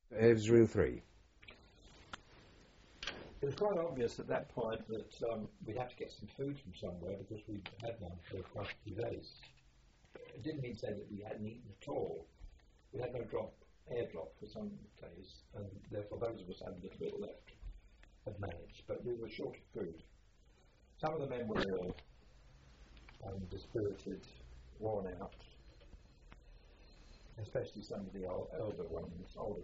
It was rule 3. It was quite obvious at that point that we'd have to get some food from somewhere because we had none for quite a few days. It didn't mean to say that we hadn't eaten at all. We had no air drop for some days, and therefore those of us had a little bit left had managed, but we were short of food. Some of the men were ill, dispirited, worn out, especially some of the older ones.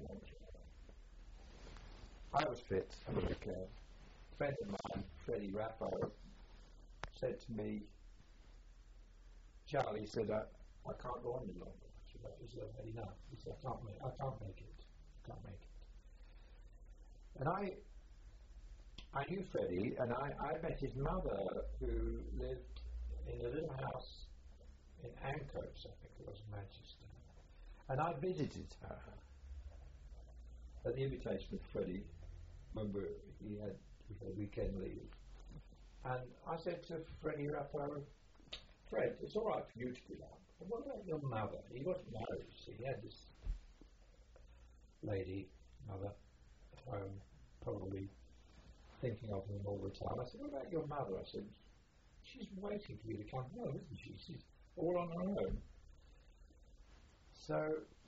I was fit, I was okay. A friend of mine, Freddie Rappo, said to me, Charlie said, I can't go on any longer. He said, I've had enough. He said, I can't make it. And I knew Freddie, and I met his mother, who lived in a little house in Ancoats, I think it was, Manchester. And I visited her at the invitation of Freddie when we had weekend leave. And I said to Freddie Rappo, Fred, it's all right for you to be up, but what about your mother? He wasn't married, so he had this lady, mother, at home, probably thinking of him all the time. I said, what about your mother? I said, she's waiting for you to come home, isn't she? She's all on her own. So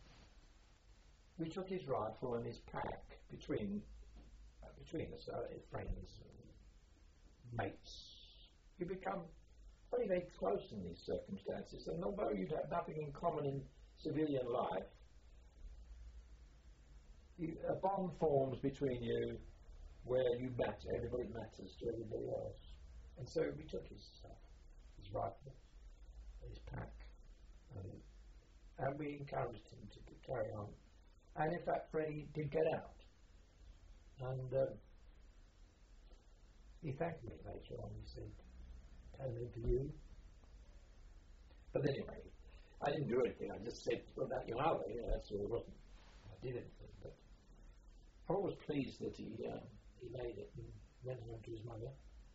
we took his rifle and his pack between us, friends and mates. You become very, very close in these circumstances, and although you'd have nothing in common in civilian life, a bond forms between you where you matter, everybody matters to everybody else. And so we took his stuff, his rifle, his pack, and we encouraged him to carry on. And in fact, Freddie did get out. And he thanked me later on. He said, came in for you. But anyway, I didn't do anything. I just said, what about your mother? That's all. It wasn't. I did anything. But I was pleased that he made it and went home to his mother.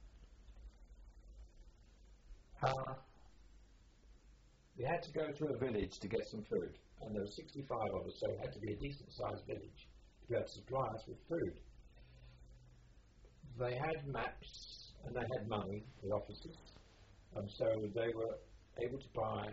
We had to go to a village to get some food, and there were 65 of us, so it had to be a decent-sized village to have to supply us with food. They had maps and they had money, the officers, and so they were able to buy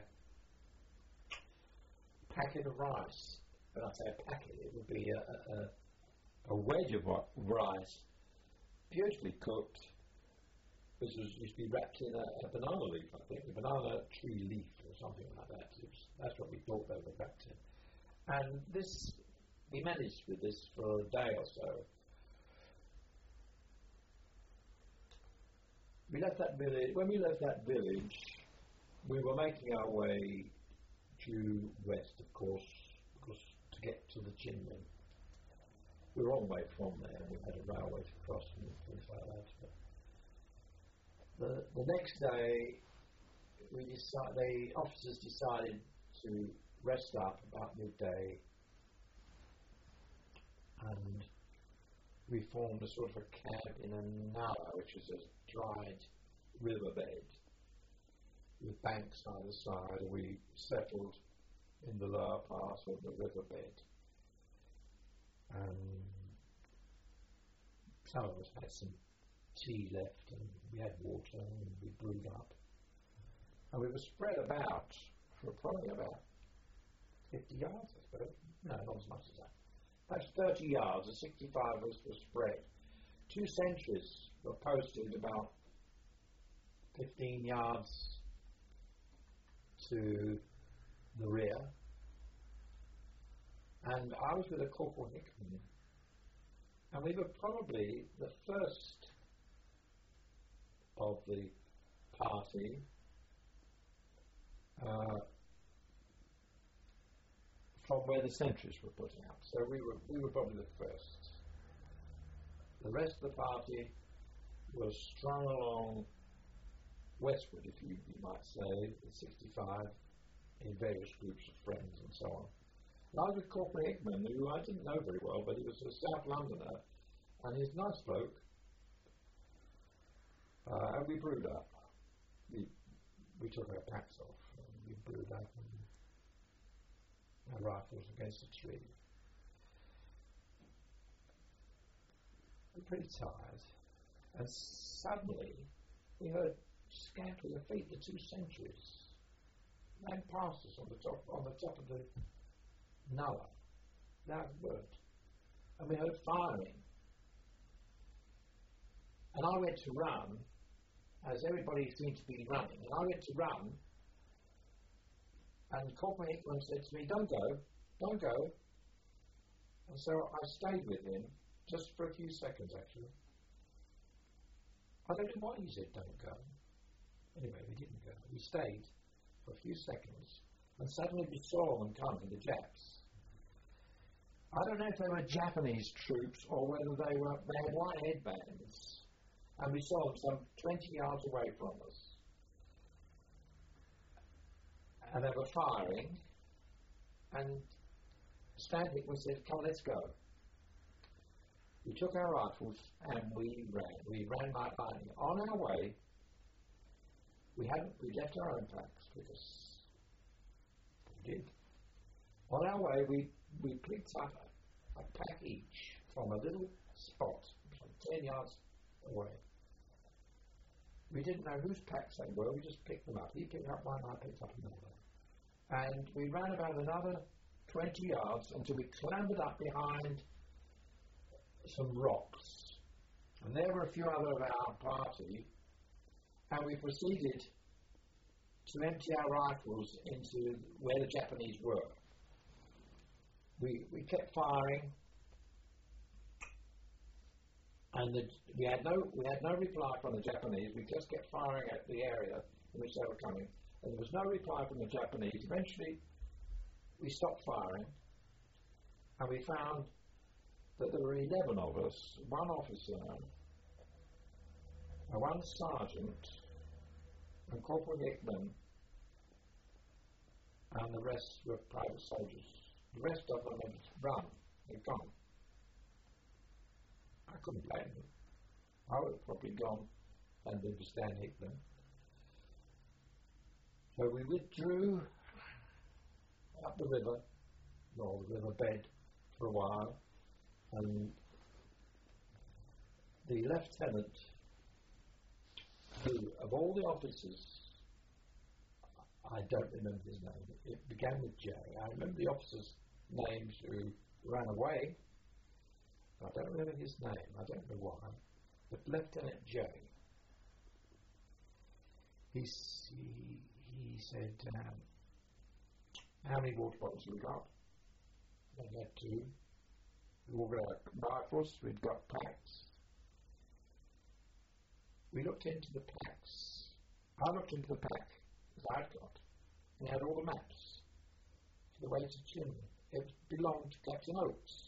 a packet of rice. When I say a packet, it would be a wedge of rice, beautifully cooked. This used to be wrapped in a banana leaf, I think, a banana tree leaf or something like that. That's what we thought they were wrapped in. And we managed with this for a day or so. We left that village. When we left that village, we were making our way due west, of course, because to get to the Chinmen. We were all the way from there, and we had a railway to cross and things like that. The next day, the officers decided to rest up about midday, and we formed a sort of a camp in a nullah, which is a dried riverbed with banks either side. We settled in the lower part of the riverbed. Some of us had some tea left, and we had water, and we brewed up. And we were spread about for probably about 50 yards, I suppose. No, not as much as that. Perhaps 30 yards, the 65 of us were spread. 2 sentries were posted about 15 yards to the rear. And I was with a Corporal Hickman. And we were probably the first of the party from where the sentries were put out. So we were probably the first. The rest of the party was strung along westward, if you might say, the 65, in various groups of friends and so on. And I was with Corporal Hickman, who I didn't know very well, but he was a South Londoner, and he's a nice bloke. And we brewed up. We took our packs off, and we brewed up, and our rifles against a tree. were pretty tired, and suddenly we heard scampering of feet, the two sentries ran past us on the top of the nullah, loud word, and we heard firing. And I went to run, as everybody seemed to be running, and I went to run, and Corporal Hickman said to me, don't go. And so I stayed with him, just for a few seconds actually. I don't know why he said don't go. Anyway, we didn't go. We stayed for a few seconds, and suddenly we saw them coming, the Japs. I don't know if they were Japanese troops or whether they had white headbands, and we saw them some 20 yards away from us. And they were firing, and Stan Hickman said, come, let's go. We took our rifles and we ran. We ran like lightning. On our way, we left our own packs because we did. On our way, we picked up a pack each from a little spot, some 10 yards away. We didn't know whose packs they were, we just picked them up. He picked up one, I picked up another. And we ran about another 20 yards until we clambered up behind some rocks. And there were a few other of our party, and we proceeded to empty our rifles into where the Japanese were. We kept firing, and we had no reply from the Japanese. We just kept firing at the area in which they were coming, and there was no reply from the Japanese. Eventually, we stopped firing, and we found that there were 11 of us, one officer, one sergeant, and Corporal Hickman, and the rest were private soldiers. The rest of them had run, they'd gone. I couldn't blame them. I would have probably gone and been to Stan Hickman. So we withdrew up the river, or the riverbed, for a while, and the lieutenant, who, of all the officers, I don't remember his name, it began with J. I remember the officers' names who ran away. I don't remember his name, I don't know why, but Lieutenant J. He said, how many water bottles have we got? We had two. We all got our rifles, we'd got packs. We looked into the packs. I looked into the pack that I'd got, and it had all the maps for the way to Chimney. It belonged to Captain Oates.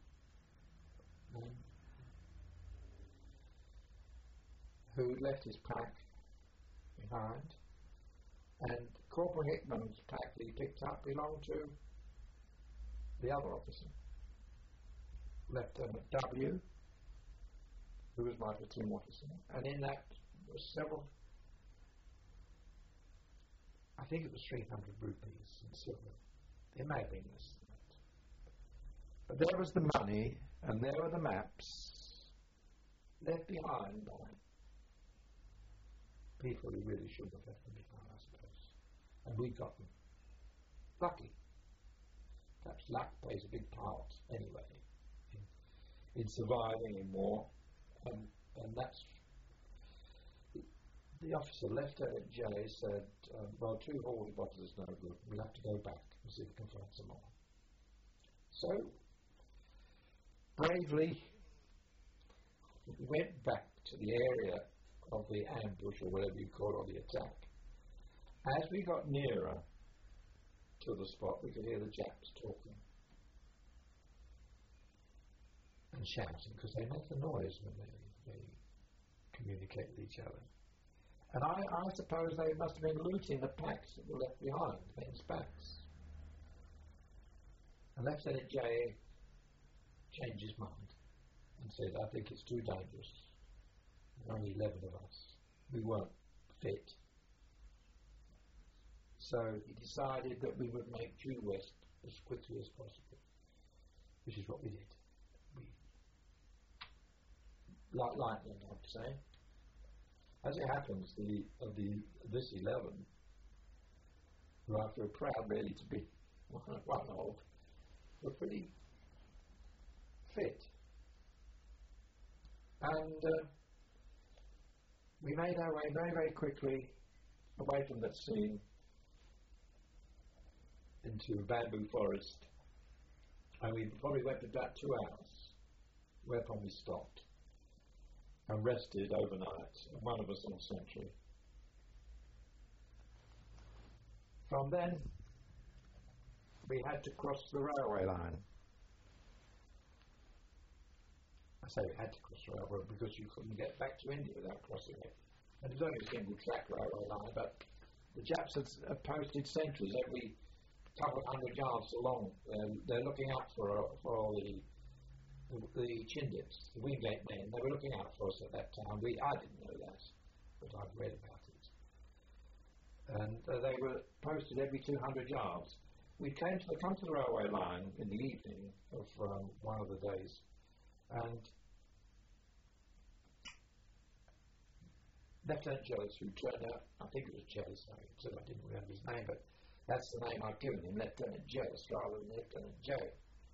Who left his pack behind, and Corporal Hickman's pack that he picked up belonged to the other officer, Lieutenant W, who was my platoon officer, and in that were several, I think it was 300 rupees in silver. There may have been less than that. But there was the money, and there were the maps left behind by people who really shouldn't have left them behind, I suppose. And we got them. Lucky. Perhaps luck plays a big part anyway in surviving in war. And that's the officer, Lieutenant J, said, well, 2 water bottles is no good. We'll have to go back and see if we can find some more. So, bravely, we went back to the area of the ambush, or whatever you call it, or the attack. As we got nearer to the spot, we could hear the Japs talking and shouting, because they make a noise when they communicate with each other. And I suppose they must have been looting the packs that were left behind, men's packs. And Lieutenant J changed his mind and said, I think it's too dangerous. There were only 11 of us. We weren't fit. So he decided that we would make due west as quickly as possible, which is what we did. like lightning, I'd say. As it happens, this 11, who I feel proud really to be one of, were pretty fit. And we made our way very, very quickly away from that scene into a bamboo forest, and we probably went for about 2 hours, whereupon we stopped and rested overnight, one of us on sentry. From then, we had to cross the railway line. I say we had to cross the railway because you couldn't get back to India without crossing it. And it was only a single track railway line, but the Japs had posted sentries every couple of 100 yards along. They're looking out for all the Chindips, the Wingate men. They were looking out for us at that time. I didn't know that, but I'd read about it. And they were posted every 200 yards. We come to the railway line in the evening of one of the days, and Lieutenant Jellis, who turned out, I think it was Jellis, I didn't remember his name, but that's the name I've given him, Lieutenant Jellis rather than Lieutenant J.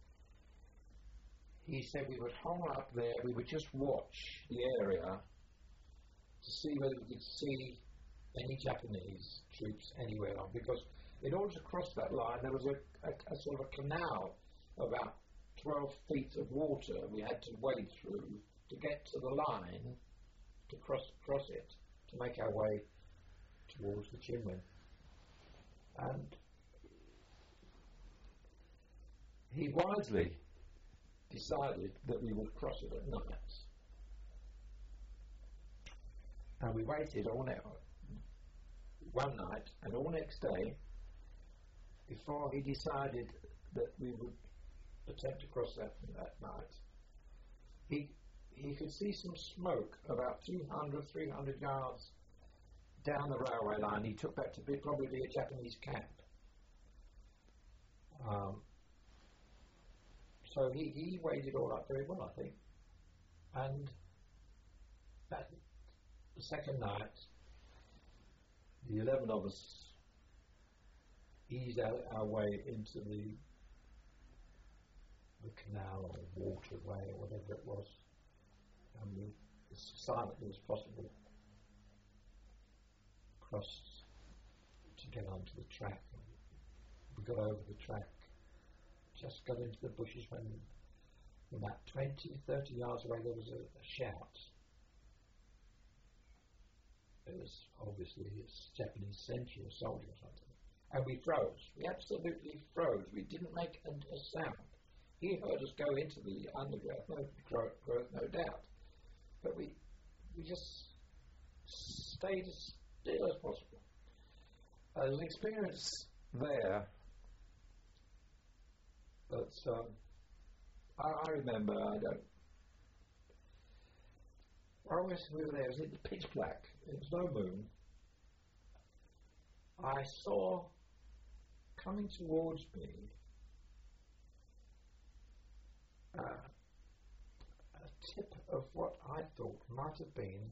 He said we would hang up there, we would just watch the area to see whether we could see any Japanese troops anywhere on, because in order to cross that line there was a sort of a canal about 12 feet of water we had to wade through to get to the line, to cross it, to make our way towards the Chinmen. And he wisely decided that we would cross it at night. And we waited one night and all next day before he decided that we would attempt to cross that night. He could see some smoke about 200, 300 yards down the railway line. He took that to probably be a Japanese camp. So he weighed it all up very well, I think. And the second night, the 11 of us eased our way into the canal or waterway or whatever it was, and we, as silently as possible, crossed to get onto the track. We got over the track, just got into the bushes when about 20, 30 yards away there was a shout. It was obviously a Japanese sentry or soldier or something. And we froze. We absolutely froze. We didn't make a sound. He heard us go into the underground, no doubt. But we just stayed as still as possible. There's an experience there that I remember. When we were there, it was in the pitch black. There was no moon. I saw coming towards me a tip of what I thought might have been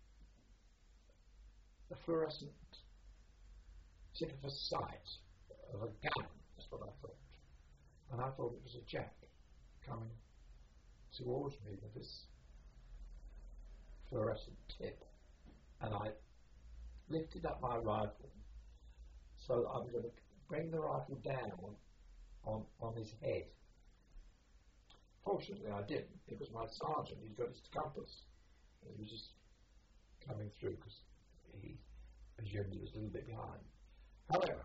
a fluorescent tip of a sight of a gun. That's what I thought. And I thought it was a Jap coming towards me with this fluorescent tip. And I lifted up my rifle so I was going to bring the rifle down on his head. Fortunately I didn't. It was my sergeant. He's got his compass. And he was just coming through because he assumed he was a little bit behind. However,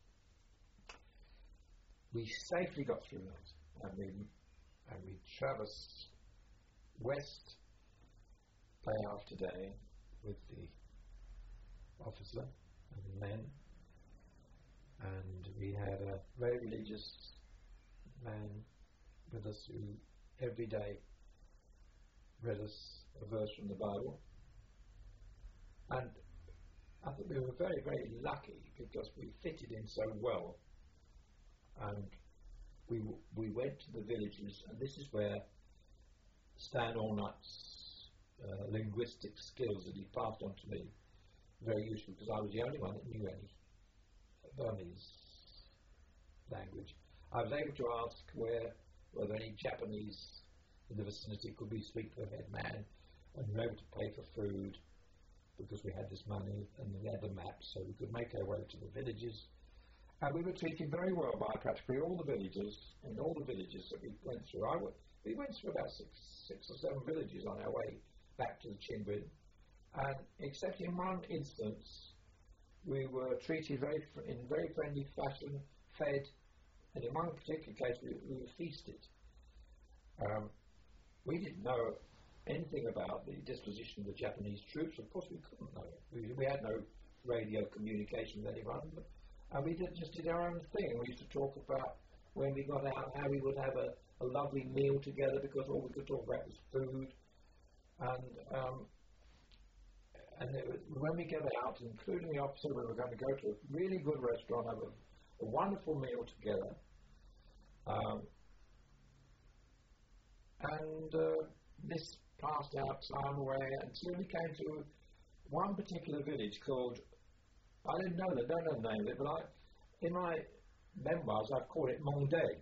we safely got through that, and we traversed west day after day with the officer and the men, and we had a very religious man with us who every day read us a verse from the Bible, and I think we were very, very lucky because we fitted in so well, and we went to the villages, and this is where Stan Allnutt's linguistic skills that he passed on to me very useful, because I was the only one that knew any Burmese language. I was able to ask whether any Japanese in the vicinity could we speak to a head man, and we were able to pay for food because we had this money and we had the maps, so we could make our way to the villages. And we were treated very well by practically all the villagers, and all the villages that we went through. We went through about six or seven villages on our way back to the Chinwin, and except in one instance, we were treated in very friendly fashion, fed, and in one particular case, we were feasted. We didn't know anything about the disposition of the Japanese troops. Of course, we couldn't know it. We had no radio communication with anyone, and we just did our own thing. We used to talk about when we got out how we would have a lovely meal together, because all we could talk about was food. And when we get out, including the officer, we were going to go to a really good restaurant, have a wonderful meal together. This passed out time away until we came to one particular village called, I don't know the name of it, but in my memoirs I've called it Mongday.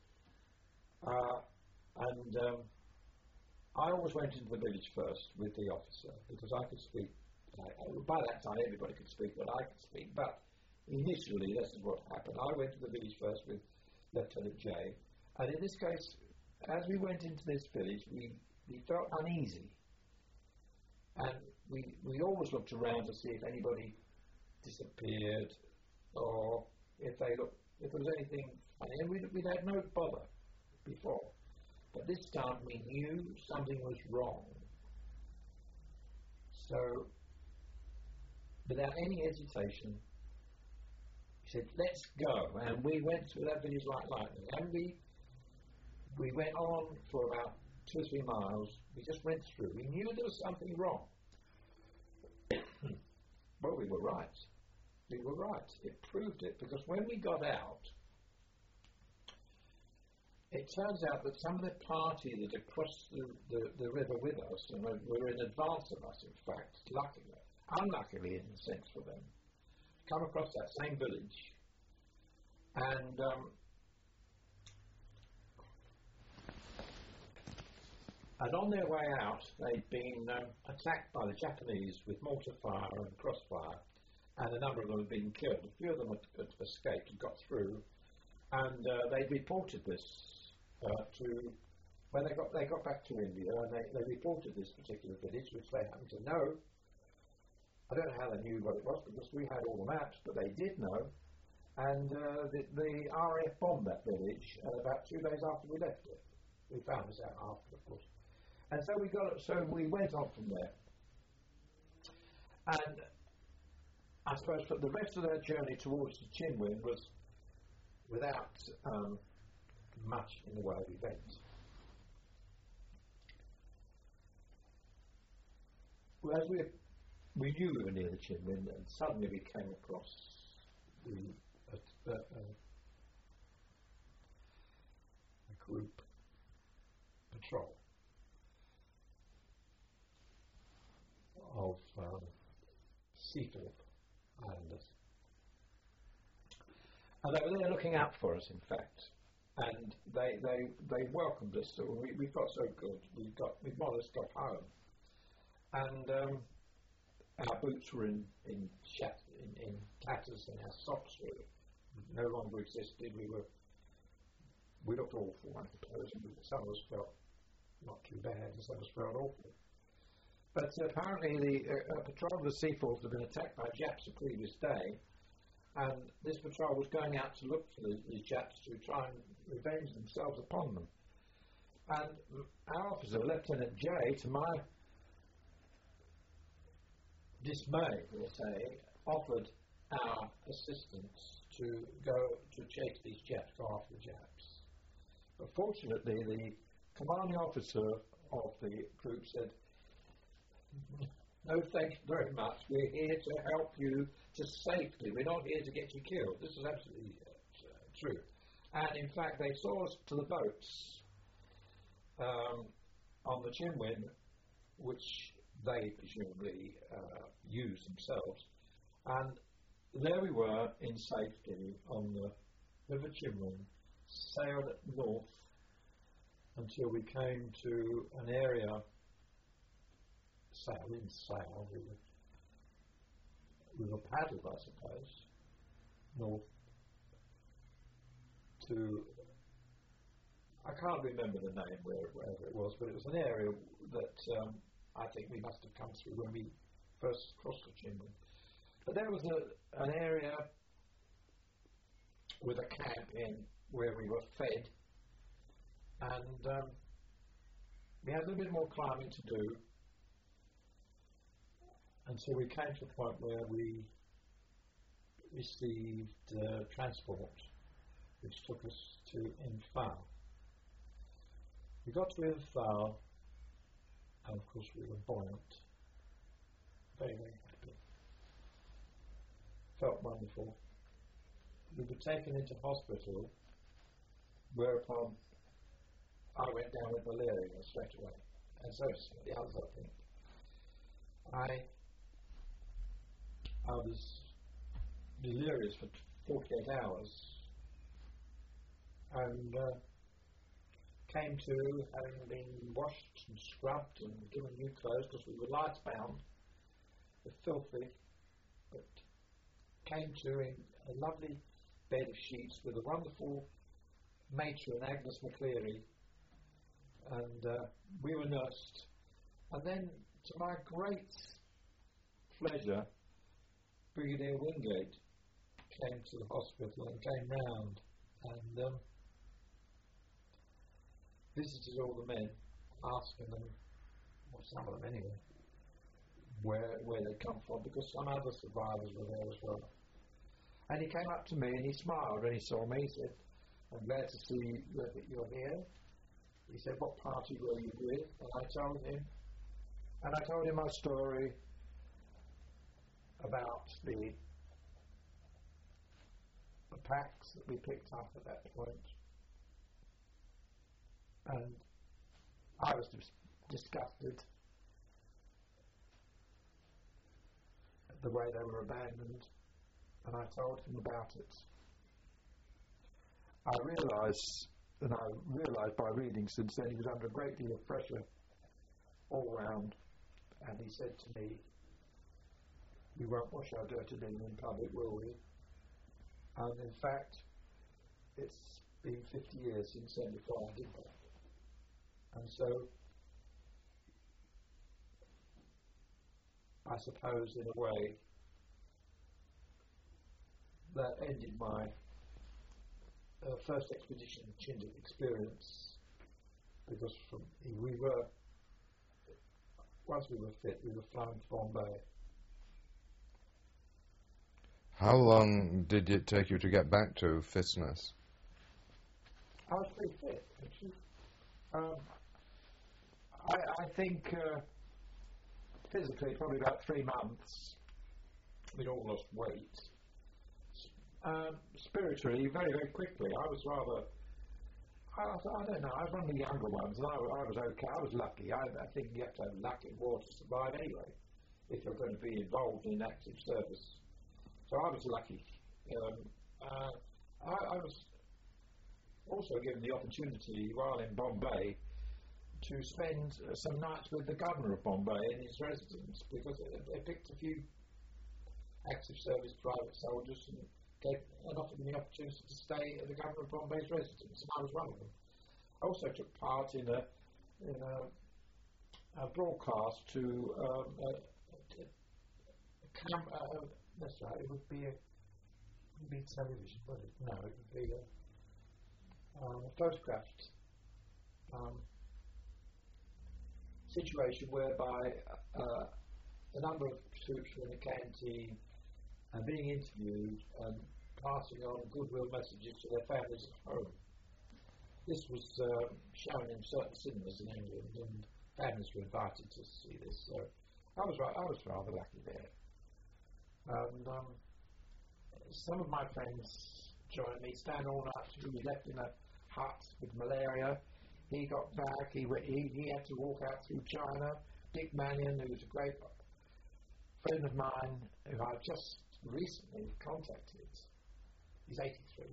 I always went into the village first with the officer because I could speak. By that time everybody could speak what I could speak, but initially this is what happened. I went to the village first with Lieutenant J, and in this case, as we went into this village, we felt uneasy, and we always looked around to see if anybody disappeared or if there was anything funny, and we'd had no bother before, but this time we knew something was wrong. So without any hesitation, he said, "Let's go," and we went through that village like lightning, and we went on for about 2 or 3 miles. We just went through. We knew there was something wrong. Well, we were right. We were right. It proved it, because when we got out, it turns out that some of the party that had crossed the river with us, and were in advance of us, in fact, unluckily in a sense for them, come across that same village, and on their way out, they'd been attacked by the Japanese with mortar fire and crossfire, and a number of them had been killed. A few of them had escaped and got through, and they reported this when they got back to India, and they reported this particular village, which they happened to know. I don't know how they knew what it was, because we had all the maps, but they did know, and the RAF bombed that village about 2 days after we left it. We found this out after, of course. And so we went on from there. And I suppose that the rest of their journey towards the Chinwin was without much in the way of events. Well, as we knew we were near the Chinwin, and suddenly we came across a group patrol of Seaforth Islanders. And they were there looking out for us, in fact. And they welcomed us. So we felt so good. We more or less got home. And our boots were in tatters, and our socks no longer existed. We looked awful, I suppose. Some of us felt not too bad, and some of us felt awful. But apparently the patrol of the Seaforth had been attacked by Japs the previous day, and this patrol was going out to look for these Japs to try and revenge themselves upon them. And our officer, Lieutenant J, to my dismay, we'll say, offered our assistance to go to chase these Japs, go after the Japs. But fortunately, the commanding officer of the group said, "No, thank you very much. We're here to help you to safety. We're not here to get you killed." This is absolutely true. And in fact, they saw us to the boats on the Chinwin which they presumably used themselves. And there we were in safety on the River Chimwin, sailed north until we came to an area, we were paddled, I suppose, north to, I can't remember the name wherever it was, but it was an area that I think we must have come through when we first crossed the Chimwin. But there was an area with a camp in where we were fed, and we had a little bit more climbing to do until we came to the point where we received transport which took us to Imphal. We got to Imphal, and of course we were buoyant, very, very happy. Felt wonderful. We were taken into hospital, whereupon I went down with malaria straight away, and so did some of the others, I think. I was delirious for 48 hours, and came to, having been washed and scrubbed and given new clothes because we were lights bound, were filthy, but came to in a lovely bed of sheets with a wonderful matron, Agnes McCleary, and we were nursed. And then, to my great pleasure, Brigadier Wingate came to the hospital and came round and visited all the men, asking them, or some of them anyway, where they'd come from, because some other survivors were there as well. And he came up to me and he smiled when he saw me. He said, "I'm glad to see that you're here." He said, "What party were you with?" And I told him my story about the packs that we picked up at that point. And I was disgusted at the way they were abandoned, and I told him about it. I realised by reading since then, he was under a great deal of pressure all round, and he said to me, "We won't wash our dirty linen in public, will we?" And in fact, it's been 50 years since 75 I did that. And so, I suppose in a way, that ended my first expedition Chindit experience, because once we were fit, we were flown to Bombay. How long did it take you to get back to fitness? I was pretty fit, actually. I think physically probably about 3 months. We'd all lost weight. Spiritually, very, very quickly. I was rather, I don't know, I was one of the younger ones, and I was okay. I was lucky. I think you have to have luck in war to survive anyway, if you're going to be involved in active service. So I was lucky. I was also given the opportunity while in Bombay to spend some nights with the governor of Bombay in his residence, because they picked a few active service private soldiers and offered them the opportunity to stay at the governor of Bombay's residence, and I was one of them. I also took part in a broadcast to that's right, it would be television, wouldn't it? No, it would be a photographed situation whereby a number of troops were in a canteen and being interviewed and passing on goodwill messages to their families at home. This was shown in certain cinemas in England, and families were invited to see this. So I was rather lucky there. And some of my friends joined me. Stan Allnutt, who was left in a hut with malaria, he got back. He had to walk out through China Dick Mannion, who's a great friend of mine, who I've just recently contacted. He's 83.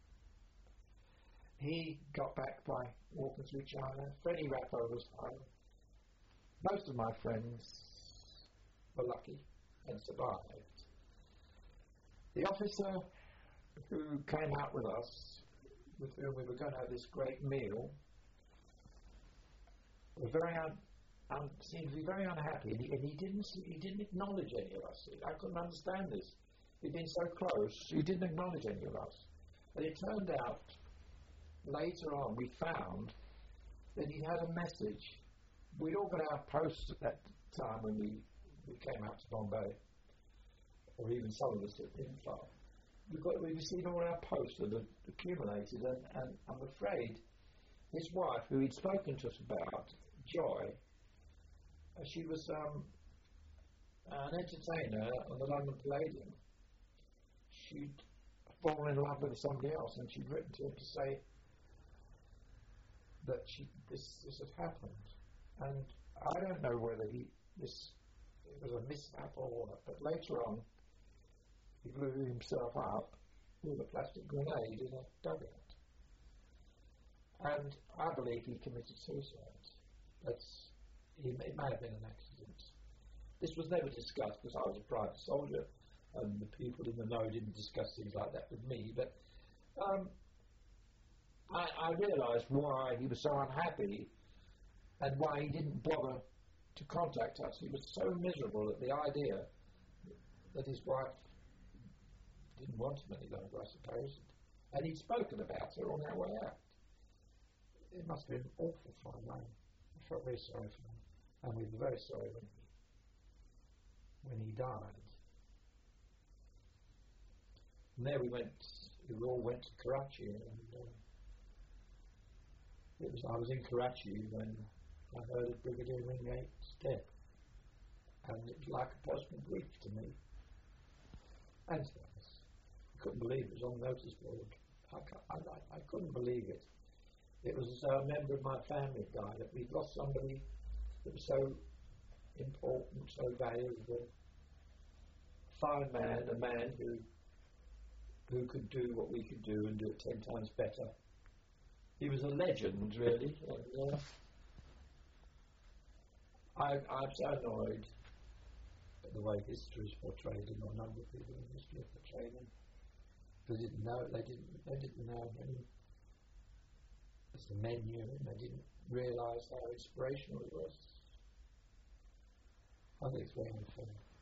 He got back by walking through China. Freddie Rappo was home. Most of my friends were lucky and survived. The officer who came out with us, with whom we were going to have this great meal, was seemed to be very unhappy, and he didn't acknowledge any of us. I couldn't understand this. He'd been so close, he didn't acknowledge any of us. But it turned out, later on, we found that he had a message. We'd all got our posts at that time when we came out to Bombay, or even some of us in Far. We received all our posts that had accumulated, and I'm afraid his wife, who he'd spoken to us about, Joy, she was an entertainer on the London Palladium. She'd fallen in love with somebody else, and she'd written to him to say that this had happened. And I don't know whether it was a mishap or what, but later on, he blew himself up with a plastic grenade in a dugout. And I believe he committed suicide. It may have been an accident. This was never discussed because I was a private soldier and the people in the know didn't discuss things like that with me, but I realised why he was so unhappy and why he didn't bother to contact us. He was so miserable at the idea that his wife didn't want him any longer, I suppose. And he'd spoken about her on our way out. It must have been awful for him. I felt very sorry for him. And we were very sorry when he died. And there we all went to Karachi, and I was in Karachi when I heard of Brigadier Wingate's death, and it was like a personal grief to me. And to us. I couldn't believe it was on the notice board. I couldn't believe it. It was as though a member of my family had died, that we'd lost somebody that was so important, so valuable, fine man, a man who could do what we could do and do it 10 times better. He was a legend, really. And, I'm so annoyed at the way history is portrayed, and a number of people in history have portrayed him. They didn't know him as the men knew him. They didn't realise how inspirational he was. I think it's very unfair.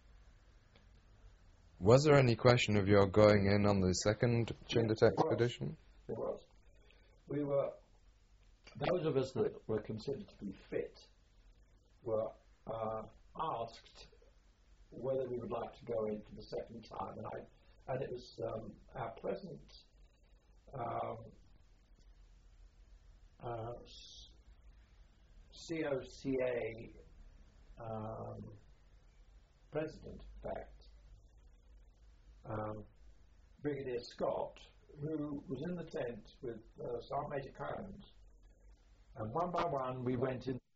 Was there any question of your going in on the second Chingit expedition? There was. Those of us that were considered to be fit were asked whether we would like to go in for the second time, and it was our present COCA president, in fact, Brigadier Scott, who was in the tent with Sergeant Major Combs, and one by one we went in.